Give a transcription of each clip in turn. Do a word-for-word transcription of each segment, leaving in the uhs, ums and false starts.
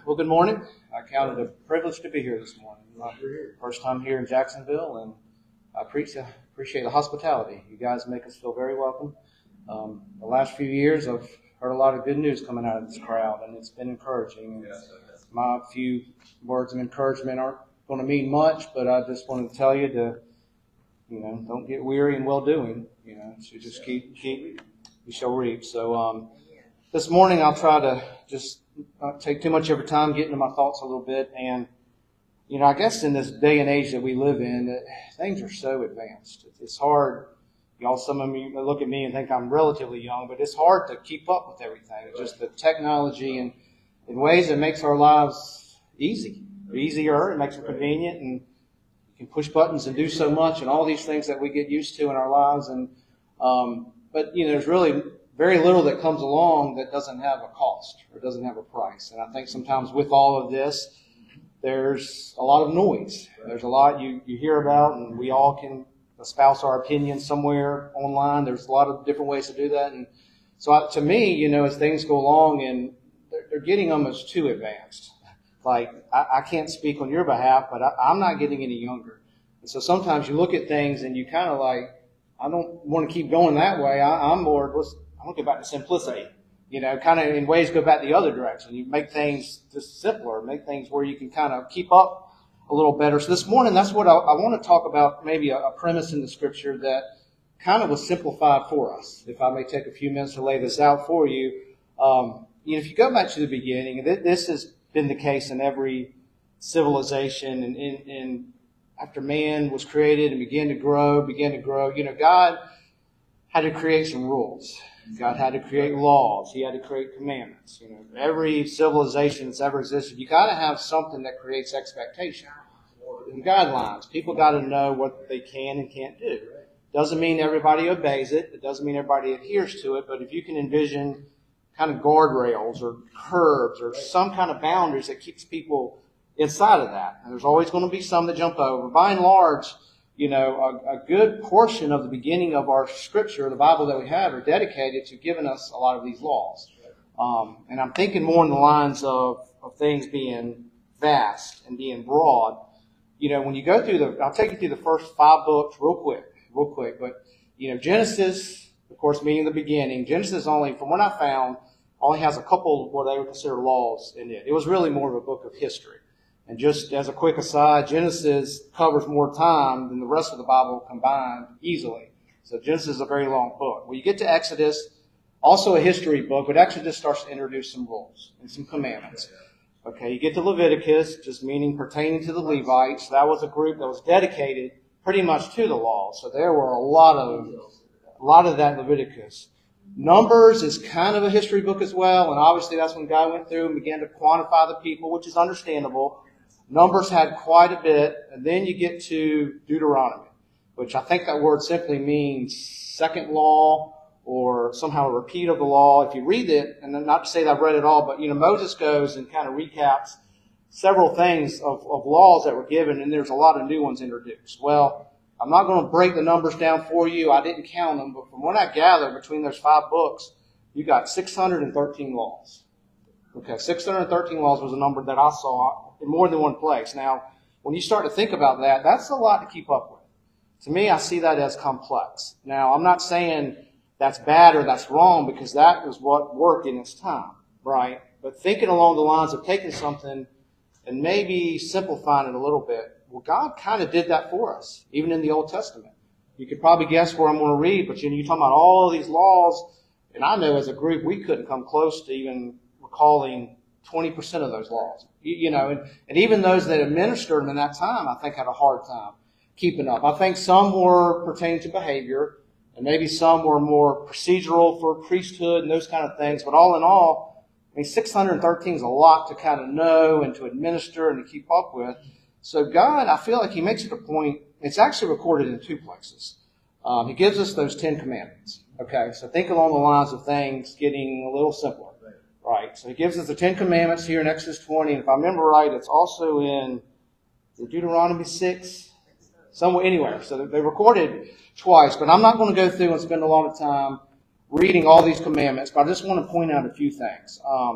Well, good morning. I count it a privilege to be here this morning. My first time here in Jacksonville, and I appreciate appreciate the hospitality. You guys make us feel very welcome. Um, the last few years, I've heard a lot of good news coming out of this crowd, and it's been encouraging. My few words of encouragement aren't going to mean much, but I just want to tell you to, you know, don't get weary in well-doing. You know, so just keep keep. You shall reap. So um, this morning, I'll try to just not take too much of your time, get into my thoughts a little bit. And, you know, I guess in this day and age that we live in, that things are so advanced. It's hard. Y'all, some of you look at me and think I'm relatively young, but it's hard to keep up with everything. It's just the technology and in ways that makes our lives easy, easier. It makes them convenient, and you can push buttons and do so much, and all these things that we get used to in our lives. And um, but you know, there's really very little that comes along that doesn't have a cost or doesn't have a price. And I think sometimes with all of this, there's a lot of noise. There's a lot you, you hear about, and we all can espouse our opinions somewhere online. There's a lot of different ways to do that. And so I, to me, you know, as things go along, and they're, they're getting almost too advanced. Like, I, I can't speak on your behalf, but I, I'm not getting any younger. And so sometimes you look at things and you kind of like, I don't want to keep going that way. I, I'm more, let's, I want to go back to simplicity, you know, kind of in ways go back the other direction. You make things just simpler, make things where you can kind of keep up a little better. So this morning, that's what I, I want to talk about, maybe a, a premise in the Scripture that kind of was simplified for us. If I may take a few minutes to lay this out for you. Um, you know, if you go back to the beginning, this has been the case in every civilization, and, and, and after man was created and began to grow, began to grow, you know, God had to create some rules. God had to create laws. He had to create commandments. You know, every civilization that's ever existed, you got to have something that creates expectation and guidelines. People got to know what they can and can't do. Doesn't mean everybody obeys it. It doesn't mean everybody adheres to it. But if you can envision kind of guardrails or curbs or some kind of boundaries that keeps people inside of that, and there's always going to be some that jump over. By and large, you know, a, a good portion of the beginning of our Scripture, the Bible that we have, are dedicated to giving us a lot of these laws. Um, and I'm thinking more in the lines of, of things being vast and being broad. You know, when you go through the, I'll take you through the first five books real quick, real quick. But, you know, Genesis, of course, meaning the beginning. Genesis only, from what I found, only has a couple of what they would consider laws in it. It was really more of a book of history. And just as a quick aside, Genesis covers more time than the rest of the Bible combined easily. So Genesis is a very long book. When you get to Exodus, also a history book, but Exodus starts to introduce some rules and some commandments. Okay, you get to Leviticus, just meaning pertaining to the Levites. That was a group that was dedicated pretty much to the law. So there were a lot of, a lot of that in Leviticus. Numbers is kind of a history book as well, and obviously that's when God went through and began to quantify the people, which is understandable. Numbers had quite a bit, and then you get to Deuteronomy, which I think that word simply means second law or somehow a repeat of the law. If you read it, and not to say that I've read it all, but, you know, Moses goes and kind of recaps several things of, of laws that were given, and there's a lot of new ones introduced. Well, I'm not going to break the numbers down for you. I didn't count them, but from what I gather between those five books, you got six hundred thirteen laws. Okay, six hundred thirteen laws was a number that I saw in more than one place. Now, when you start to think about that, that's a lot to keep up with. To me, I see that as complex. Now, I'm not saying that's bad or that's wrong, because that was what worked in its time, right? But thinking along the lines of taking something and maybe simplifying it a little bit, well, God kind of did that for us, even in the Old Testament. You could probably guess where I'm going to read, but you know, you're talking about all these laws, and I know as a group we couldn't come close to even recalling twenty percent of those laws. You, you know, and, and even those that administered them in that time, I think, had a hard time keeping up. I think some were pertaining to behavior, and maybe some were more procedural for priesthood and those kind of things. But all in all, I mean, six hundred thirteen is a lot to kind of know and to administer and to keep up with. So God, I feel like He makes it a point. It's actually recorded in two places. Um, he gives us those Ten Commandments. Okay, so think along the lines of things getting a little simpler. Right, so He gives us the Ten Commandments here in Exodus twenty, and if I remember right, it's also in Deuteronomy six, somewhere, anywhere. So they recorded twice, but I'm not going to go through and spend a lot of time reading all these commandments, but I just want to point out a few things. Um,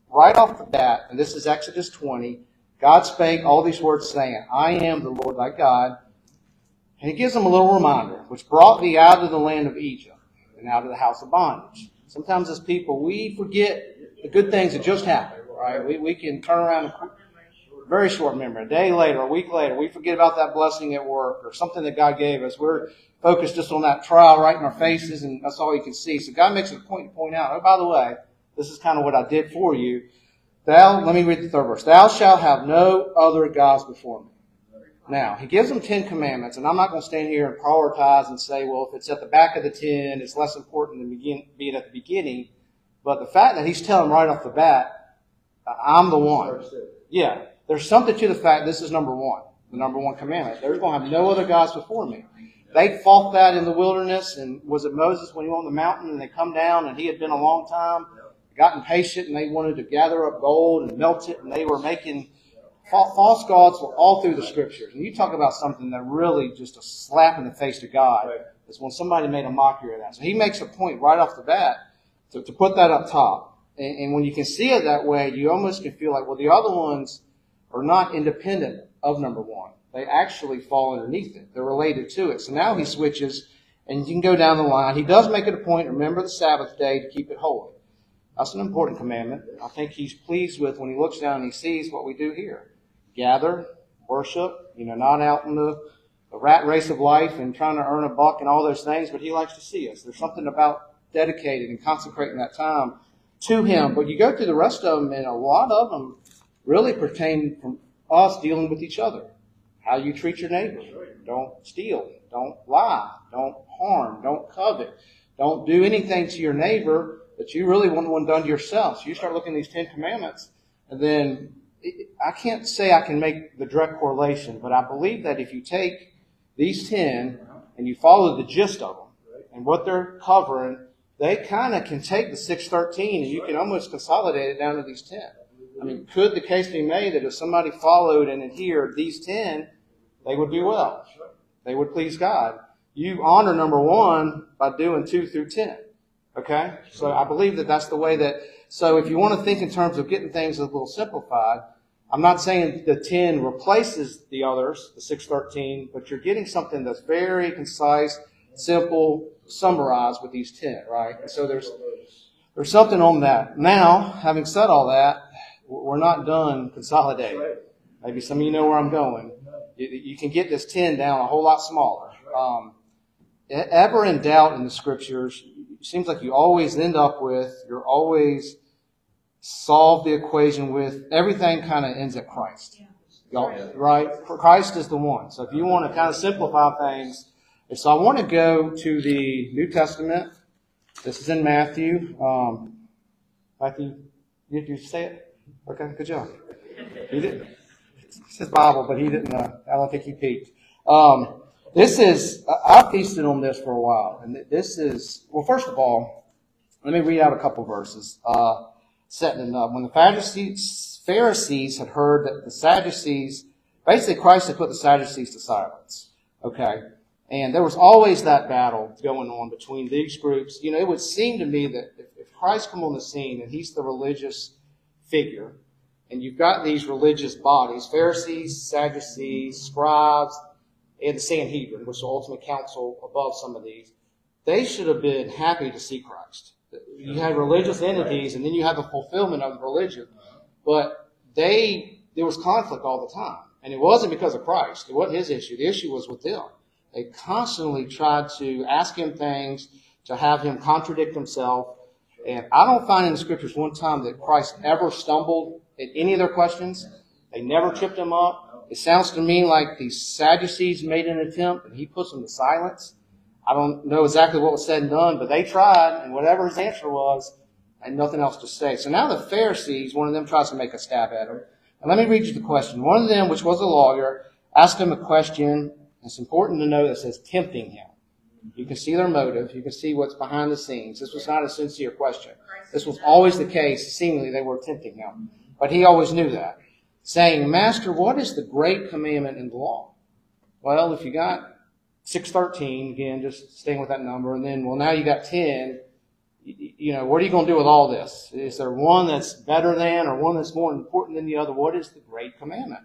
right off the bat, and this is Exodus twenty, God spake all these words saying, I am the Lord thy God. And he gives them a little reminder, which brought thee out of the land of Egypt and out of the house of bondage. Sometimes as people, we forget the good things that just happened, right? We, we can turn around and very short memory. A day later, a week later, we forget about that blessing at work or something that God gave us. We're focused just on that trial right in our faces, and that's all you can see. So God makes it a point to point out, oh, by the way, this is kind of what I did for you. Thou, let me read the third verse. Thou shalt have no other gods before me. Now, he gives them Ten Commandments, and I'm not going to stand here and prioritize and say, well, if it's at the back of the ten, it's less important than begin, being at the beginning. But the fact that he's telling them right off the bat, I'm the one. Yeah, there's something to the fact this is number one, the number one commandment. There's going to have no other gods before me. They fought that in the wilderness, and was it Moses when he went on the mountain and they come down and he had been a long time, got impatient, and they wanted to gather up gold and melt it, and they were making false gods were all through the scriptures. And you talk about something that really just a slap in the face to God is when somebody made a mockery of that. So he makes a point right off the bat to, to put that up top. And, and when you can see it that way, you almost can feel like, well, the other ones are not independent of number one. They actually fall underneath it. They're related to it. So now he switches, and you can go down the line. He does make it a point, remember the Sabbath day to keep it holy. That's an important commandment. I think he's pleased with when he looks down and he sees what we do here. Gather, worship, you know, not out in the, the rat race of life and trying to earn a buck and all those things, but he likes to see us. There's something about dedicating and consecrating that time to him. But you go through the rest of them, and a lot of them really pertain from us dealing with each other. How you treat your neighbor. Don't steal. Don't lie. Don't harm. Don't covet. Don't do anything to your neighbor that you really want one done to yourself. So you start looking at these Ten Commandments, and then I can't say I can make the direct correlation, but I believe that if you take these ten and you follow the gist of them and what they're covering, they kind of can take the six thirteen and you can almost consolidate it down to these ten. I mean, could the case be made that if somebody followed and adhered these ten, they would do well? They would please God. You honor number one by doing two through ten. Okay? So I believe that that's the way that... So if you want to think in terms of getting things a little simplified, I'm not saying the ten replaces the others, the six thirteen, but you're getting something that's very concise, simple, summarized with these ten, right? And so there's there's something on that. Now, having said all that, we're not done consolidating. Maybe some of you know where I'm going. You, you can get this ten down a whole lot smaller. Um, ever in doubt in the scriptures, it seems like you always end up with, you're always solve the equation with, everything kind of ends at Christ. Y'all, right? Christ is the one. So if you want to kind of simplify things, so I want to go to the New Testament. This is in Matthew. Um, Matthew, did you say it? Okay, good job. He didn't. It's his Bible, but he didn't. Uh, I don't think he peeked. Um, this is, I've feasted on this for a while. And this is, well, first of all, let me read out a couple verses. Uh, setting it up. When the Pharisees, Pharisees had heard that the Sadducees, basically Christ had put the Sadducees to silence. Okay. And there was always that battle going on between these groups. You know, it would seem to me that if, if Christ come on the scene and he's the religious figure, and you've got these religious bodies, Pharisees, Sadducees, scribes, and the Sanhedrin, which is the ultimate council above some of these, they should have been happy to see Christ. You had religious entities, and then you have the fulfillment of the religion. But they, there was conflict all the time. And it wasn't because of Christ. It wasn't his issue. The issue was with them. They constantly tried to ask him things, to have him contradict himself. And I don't find in the scriptures one time that Christ ever stumbled at any of their questions. They never tripped him up. It sounds to me like these Sadducees made an attempt, and he puts them to silence. I don't know exactly what was said and done, but they tried, and whatever his answer was, and nothing else to say. So now the Pharisees, one of them tries to make a stab at him. And let me read you the question. One of them, which was a lawyer, asked him a question. It's important to know that it says tempting him. You can see their motive. You can see what's behind the scenes. This was not a sincere question. This was always the case. Seemingly, they were tempting him. But he always knew that. Saying, Master, what is the great commandment in the law? Well, if you got six thirteen, again, just staying with that number, and then, well, now you got ten. you know, what are you going to do with all this? Is there one that's better than or one that's more important than the other? What is the great commandment?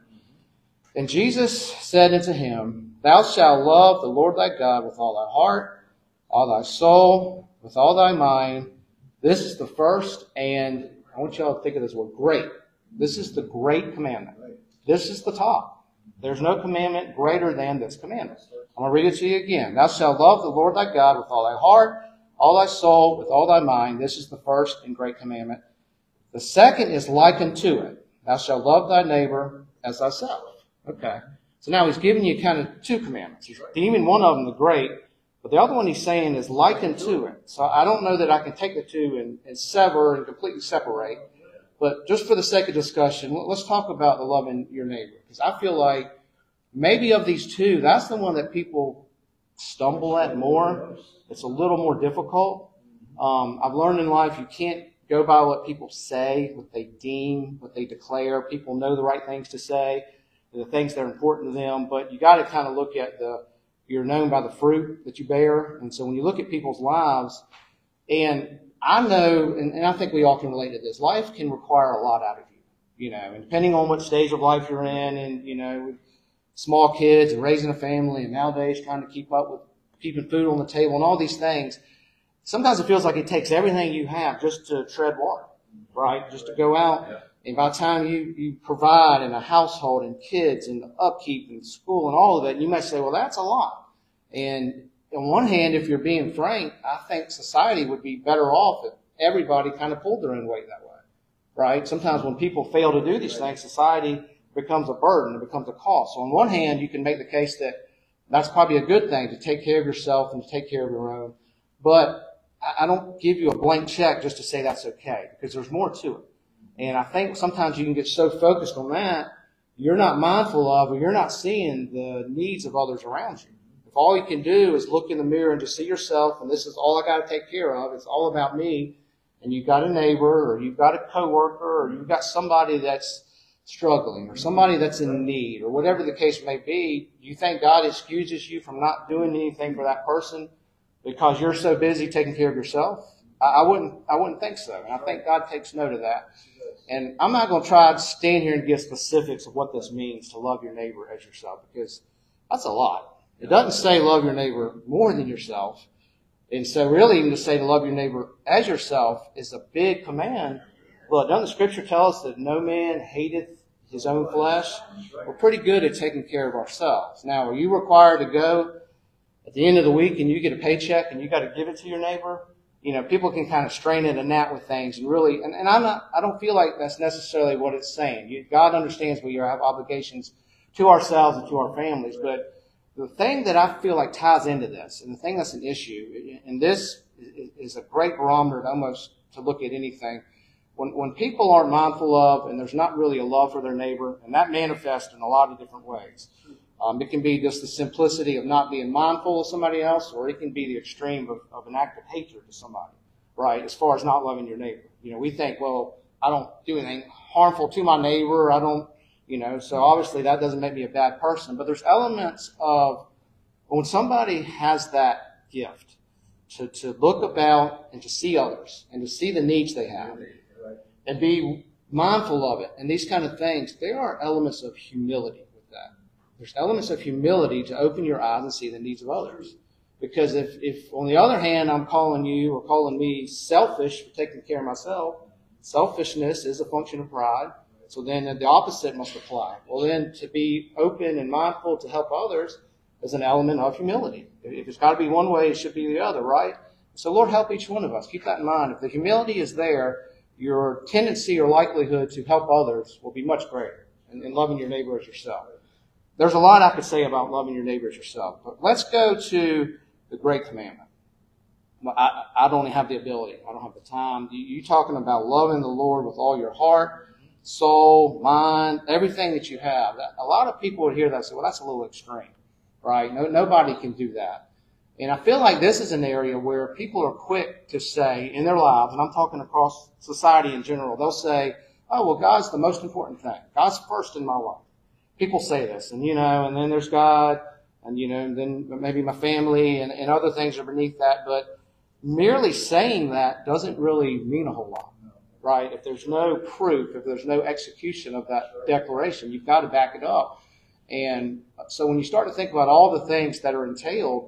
And Jesus said unto him, Thou shalt love the Lord thy God with all thy heart, all thy soul, with all thy mind. This is the first, and I want you all to think of this word, great. This is the great commandment. This is the top. There's no commandment greater than this commandment. I'm going to read it to you again. Thou shalt love the Lord thy God with all thy heart, all thy soul, with all thy mind. This is the first and great commandment. The second is like unto it. Thou shalt love thy neighbor as thyself. Okay. So now he's giving you kind of two commandments. He's deeming one of them the great, but the other one he's saying is like unto it. So I don't know that I can take the two and, and sever and completely separate. But just for the sake of discussion, let's talk about the loving your neighbor. Because I feel like maybe of these two, that's the one that people stumble at more. It's a little more difficult. Um, I've learned in life you can't go by what people say, what they deem, what they declare. People know the right things to say, the things that are important to them. But you got to kind of look at the, you're known by the fruit that you bear. And so when you look at people's lives, and I know, and, and I think we all can relate to this, life can require a lot out of you, you know, and depending on what stage of life you're in, and, you know, with small kids and raising a family, and nowadays trying to keep up with keeping food on the table and all these things, sometimes it feels like it takes everything you have just to tread water, right? Just to go out. And by the time you, you provide in a household and kids and upkeep and school and all of it, you might say, well, that's a lot. And on one hand, if you're being frank, I think society would be better off if everybody kind of pulled their own weight that way, right? Sometimes when people fail to do these things, society becomes a burden. It becomes a cost. So on one hand, you can make the case that that's probably a good thing, to take care of yourself and to take care of your own. But I don't give you a blank check just to say that's okay, because there's more to it. And I think sometimes you can get so focused on that, you're not mindful of, or you're not seeing the needs of others around you. If all you can do is look in the mirror and just see yourself, and this is all I got to take care of, it's all about me, and you've got a neighbor, or you've got a coworker, or you've got somebody that's struggling, or somebody that's in need, or whatever the case may be, you think God excuses you from not doing anything for that person because you're so busy taking care of yourself? I, I wouldn't, I wouldn't think so. And I think God takes note of that. And I'm not going to try to stand here and give specifics of what this means to love your neighbor as yourself, because that's a lot. It doesn't say love your neighbor more than yourself. And so really even to say to love your neighbor as yourself is a big command. Well, doesn't the Scripture tell us that no man hateth his own flesh? We're pretty good at taking care of ourselves. Now, are you required to go at the end of the week and you get a paycheck and you got to give it to your neighbor? You know, people can kind of strain at a gnat with things, and really, and, and I'm not, I don't feel like that's necessarily what it's saying. You, God understands we have obligations to ourselves and to our families, but the thing that I feel like ties into this, and the thing that's an issue, and this is a great barometer to almost to look at anything. When, when people aren't mindful of, and there's not really a love for their neighbor, and that manifests in a lot of different ways. Um, it can be just the simplicity of not being mindful of somebody else, or it can be the extreme of, of an act of hatred to somebody, right? As far as not loving your neighbor. You know, we think, well, I don't do anything harmful to my neighbor. I don't, you know, so obviously that doesn't make me a bad person. But there's elements of when somebody has that gift to, to look about and to see others and to see the needs they have and be mindful of it and these kind of things, there are elements of humility. There's elements of humility to open your eyes and see the needs of others. Because if, if on the other hand, I'm calling you or calling me selfish for taking care of myself, selfishness is a function of pride. So then the opposite must apply. Well, then to be open and mindful to help others is an element of humility. If it's got to be one way, it should be the other, right? So Lord, help each one of us. Keep that in mind. If the humility is there, your tendency or likelihood to help others will be much greater in, in loving your neighbor as yourself. There's a lot I could say about loving your neighbor as yourself, but let's go to the great commandment. Well, I, I don't have the ability. I don't have the time. You, you talking about loving the Lord with all your heart, soul, mind, everything that you have. A lot of people would hear that and say, well, that's a little extreme, right? No, nobody can do that. And I feel like this is an area where people are quick to say in their lives, and I'm talking across society in general, they'll say, oh, well, God's the most important thing. God's first in my life. People say this, and, you know, and then there's God, and, you know, and then maybe my family and, and other things are beneath that. But merely saying that doesn't really mean a whole lot, right? If there's no proof, if there's no execution of that declaration, you've got to back it up. And so when you start to think about all the things that are entailed,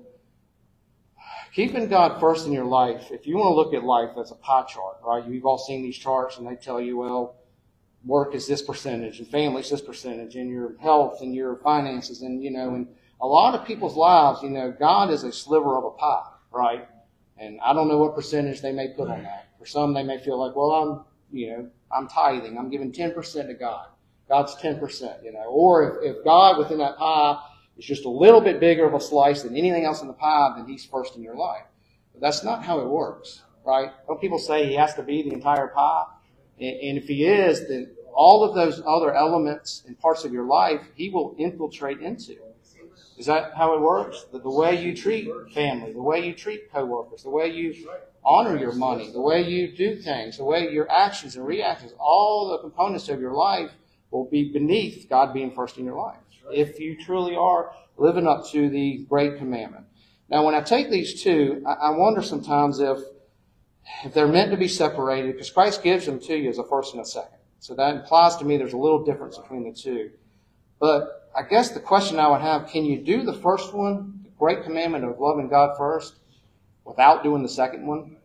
keeping God first in your life, if you want to look at life as a pie chart, right? You've all seen these charts and they tell you, well, work is this percentage and family is this percentage and your health and your finances. And, you know, in a lot of people's lives, you know, God is a sliver of a pie, right? And I don't know what percentage they may put on that. For some, they may feel like, well, I'm, you know, I'm tithing. I'm giving ten percent to God. God's ten percent, you know. Or if, if God within that pie is just a little bit bigger of a slice than anything else in the pie, then he's first in your life. But that's not how it works, right? Don't people say he has to be the entire pie? And, and if he is, then all of those other elements and parts of your life, he will infiltrate into. Is that how it works? The, the way you treat family, the way you treat coworkers, the way you honor your money, the way you do things, the way your actions and reactions, all the components of your life will be beneath God being first in your life. If you truly are living up to the great commandment. Now, when I take these two, I, I wonder sometimes if, if they're meant to be separated, because Christ gives them to you as a first and a second. So that implies to me there's a little difference between the two. But I guess the question I would have, can you do the first one, the great commandment of loving God first, without doing the second one?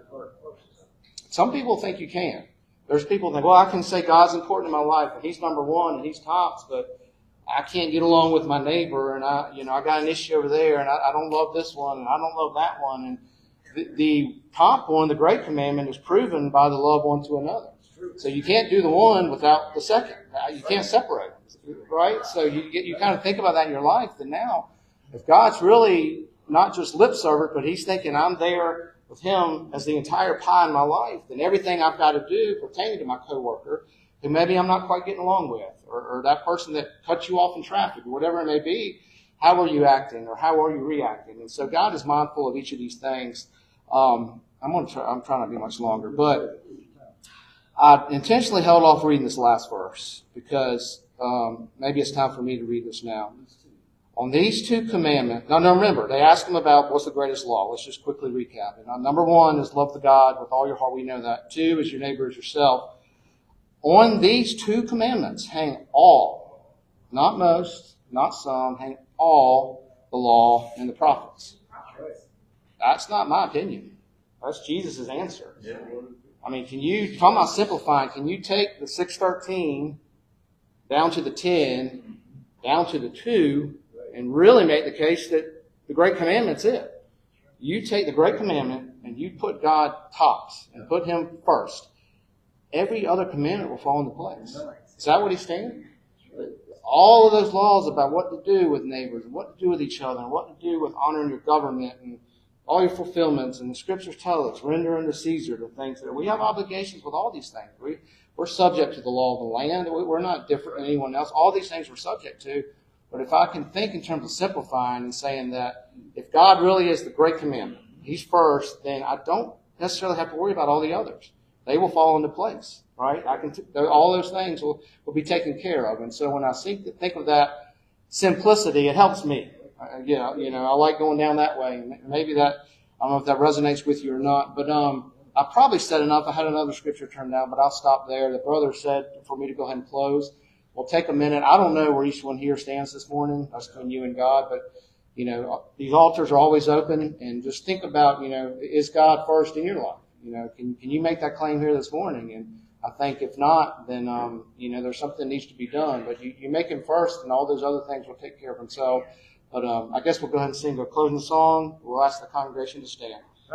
Some people think you can. There's people who think, well, I can say God's important in my life, and he's number one, and he's tops, but I can't get along with my neighbor, and I, you know, I got an issue over there, and I, I don't love this one, and I don't love that one. And the, the top one, the great commandment, is proven by the love one to another. So you can't do the one without the second. You can't separate them, right? So you get, you kind of think about that in your life. Then now, if God's really not just lip service, but he's thinking I'm there with him as the entire pie in my life, then everything I've got to do pertaining to my coworker, who maybe I'm not quite getting along with, or, or that person that cut you off in traffic, or whatever it may be, how are you acting, or how are you reacting? And so God is mindful of each of these things. Um, I'm going to try, I'm trying not to be much longer, but I intentionally held off reading this last verse because um, maybe it's time for me to read this now. On these two commandments, now, now remember, they asked him about what's the greatest law. Let's just quickly recap it. Now, number one is love the God with all your heart. We know that. Two is your neighbor as yourself. On these two commandments hang all, not most, not some, hang all the law and the prophets. That's not my opinion. That's Jesus' answer. Yeah. I mean, can you, talking about simplifying, can you take the six thirteen down to the ten, down to the two, and really make the case that the Great Commandment's it? You take the Great Commandment and you put God tops and put him first. Every other commandment will fall into place. Is that what he's saying? All of those laws about what to do with neighbors, and what to do with each other, and what to do with honoring your government, and all your fulfillments, and the scriptures tell us, render unto Caesar the things that we have obligations with all these things. We, we're subject to the law of the land. We're not different than anyone else. All these things we're subject to. But if I can think in terms of simplifying and saying that if God really is the great commandment, he's first, then I don't necessarily have to worry about all the others. They will fall into place, right? I can t- all those things will, will be taken care of. And so when I think, think of that simplicity, it helps me. Uh, yeah, you know, I like going down that way. Maybe that, I don't know if that resonates with you or not, but um, I probably said enough. I had another scripture turned down, but I'll stop there. The brother said for me to go ahead and close. We'll take a minute. I don't know where each one here stands this morning. That's between you and God, but, you know, these altars are always open, and just think about, you know, is God first in your life? You know, can can you make that claim here this morning? And I think if not, then, um, you know, there's something that needs to be done. But you, you make him first, and all those other things will take care of themselves. But um, I guess we'll go ahead and sing a closing song. We'll ask the congregation to stand.